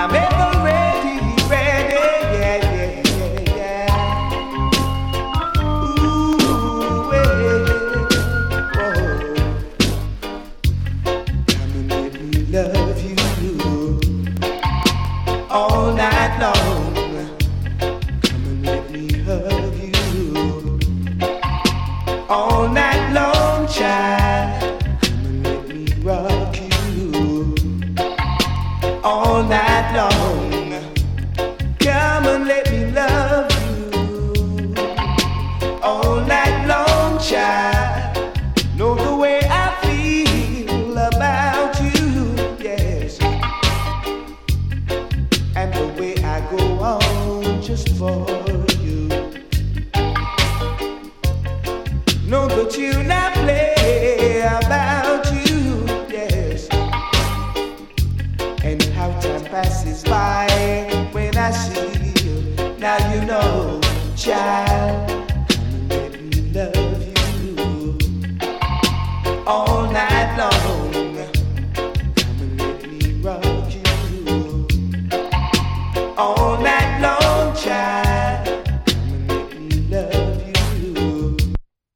I'm ever ready, ready, yeah, yeah, yeah, yeah. Ooh, yeah, whoa. Come and let me love you all night long. Come and let me hug you all night long, child. Come and let me rock you all night long. Come and let me love you all night long, child. Know the way I feel about you, yes, and the way I go on just for you. Know the tune I play about you, yes, and how time passes by when I see you. Now you know, child, come and let me love you all night.